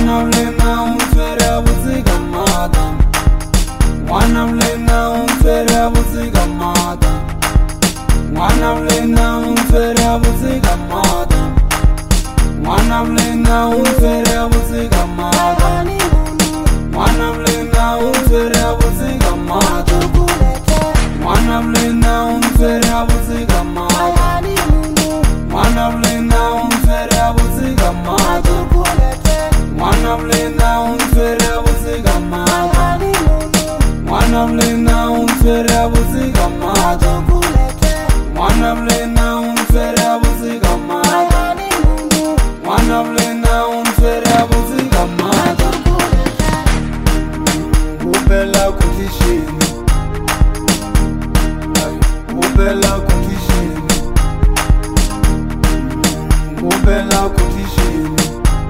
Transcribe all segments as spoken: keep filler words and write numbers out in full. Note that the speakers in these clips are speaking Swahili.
Mwana mlena umfere buziga mata. Mwana mlena umfere buziga mata. Mwana mlena umfere buziga mata. Mwana mlena umfere buziga mata. Mwana mlena umfere buziga mata. Mwana mlena umfere buziga mata. Mwana mlena umfere buziga mata. Mwana mlena umfere buziga mata. Mwana mlena umfere buziga mata. Mwana mlena umfere buziga mata. Mwana mlena umfere buziga mata. Ubela kutishini, ubela kutishini, ubela kutishini,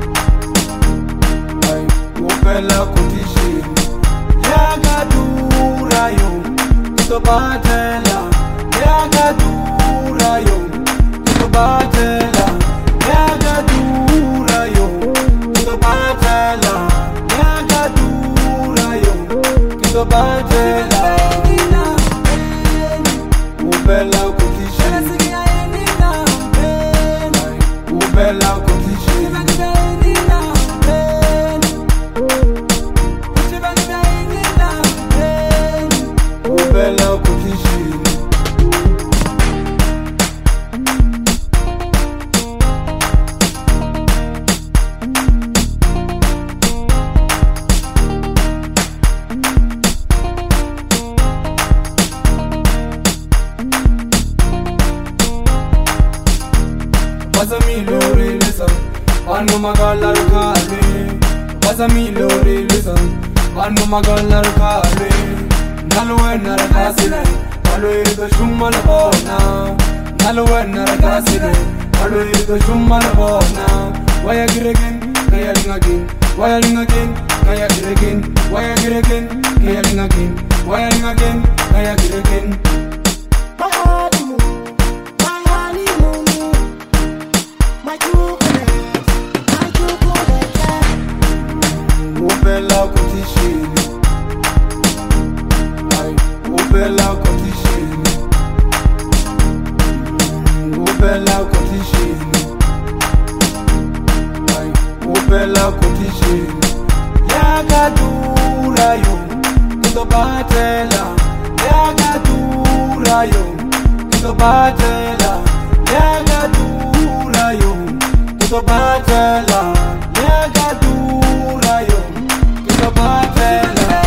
ubela kutishini. Yagadura yo, kitobatela. Yagadura yo, kitobatela. Yagadura yo, kitobatela. Yagadura yo, kitobatela. Ubela kutishini, ubela kutishini, ubela kutishini. Wasa mi lori listen, wanu magalar kare. Wasa mi lori listen, wanu magalar kare. Nalwe narakasine, alwe to shummal bona. Nalwe narakasine, alwe to shummal bona. Waya giregin, kaya lingagin. Waya lingagin, kaya giregin. Waya giregin, kaya lingagin. Waya lingagin, kaya giregin. Ubela kutishini, ubela kutishini, ubela kutishini, ubela kutishini. Yagadura yo, kitobatela. Yagadura yo, kitobatela. Yagadura yo, kitobatela. Yagadura yo, kitobatela.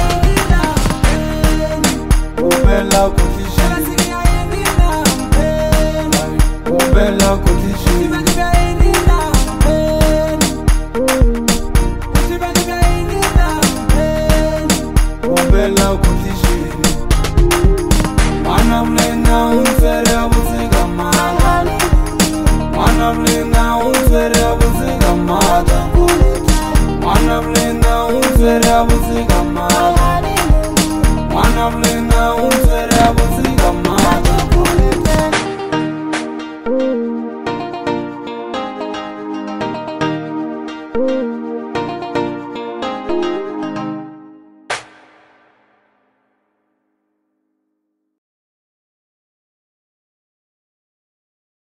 Ubela kutishini, ubela kutishini, ubela kutishini. Mwana mlena umfere buziga mata. Mwana mlena umfere buziga mata. Mwana mlena umfere buziga mata. Mwana mlena umfere